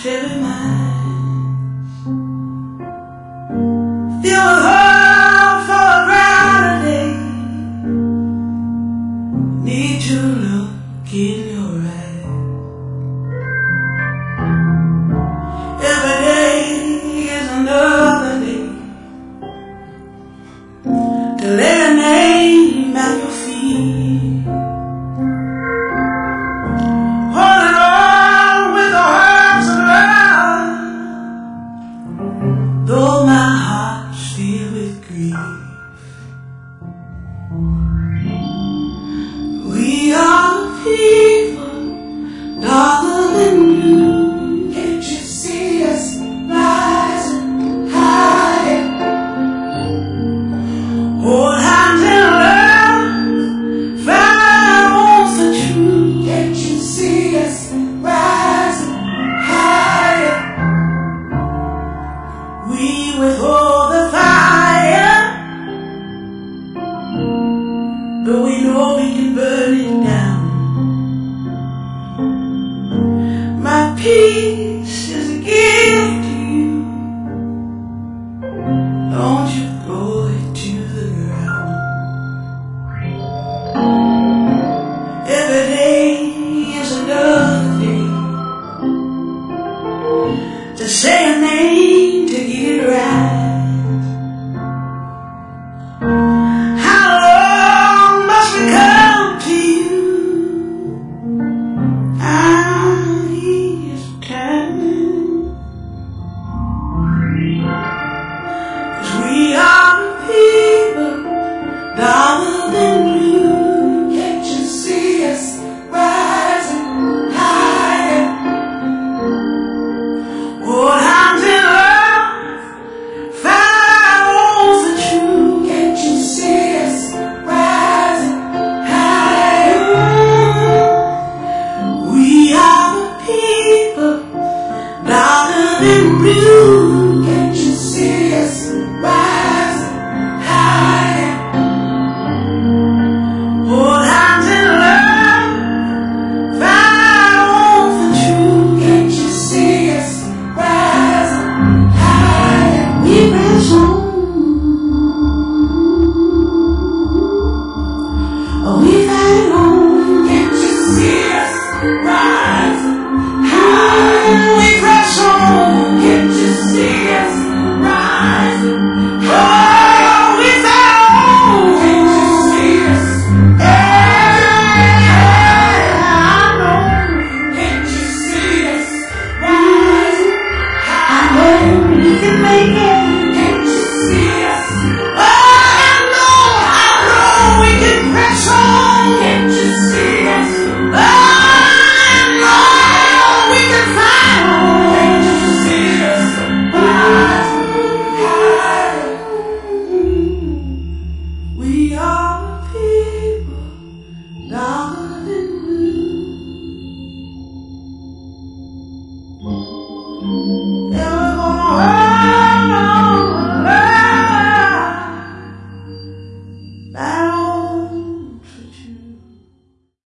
every mind. Feel the hope for a brighter day. Need to look in your eyes. Every day is another day to lay a name at your feet. Holding on with the hearts of love, though my heart's filled with grief. We are people darker than blue. Can't you see us rising higher? Hold hands in love, fly on the truth. Can't you see us rising higher? We withhold the fire, but we know we can burn it down. My peace is a gift to you. Don't you throw it to the ground. Every day is another day to say a name to get it right. How long must we come to you? He's coming. 'Cause we are people darker than blue. Can't you see us rising higher? Hold hands in love, fire on the truth. Can't you see us rising higher? We are the people darker than blue. Can't you see us rising higher? Hold hands in love, fire on the truth. Can't you see us rising higher? We press on. We fight on. Can't you see us rising higher? We press on. Can't you see us rising higher? We fight on. Can't you see us? I know. Can't you see us rising higher? I know we can make it. Can't you see us? I know we can press on. Can't you see us? I know we can fight on. Can't you see us rising higher? We are the people darker than blue. Never gonna hold on to love.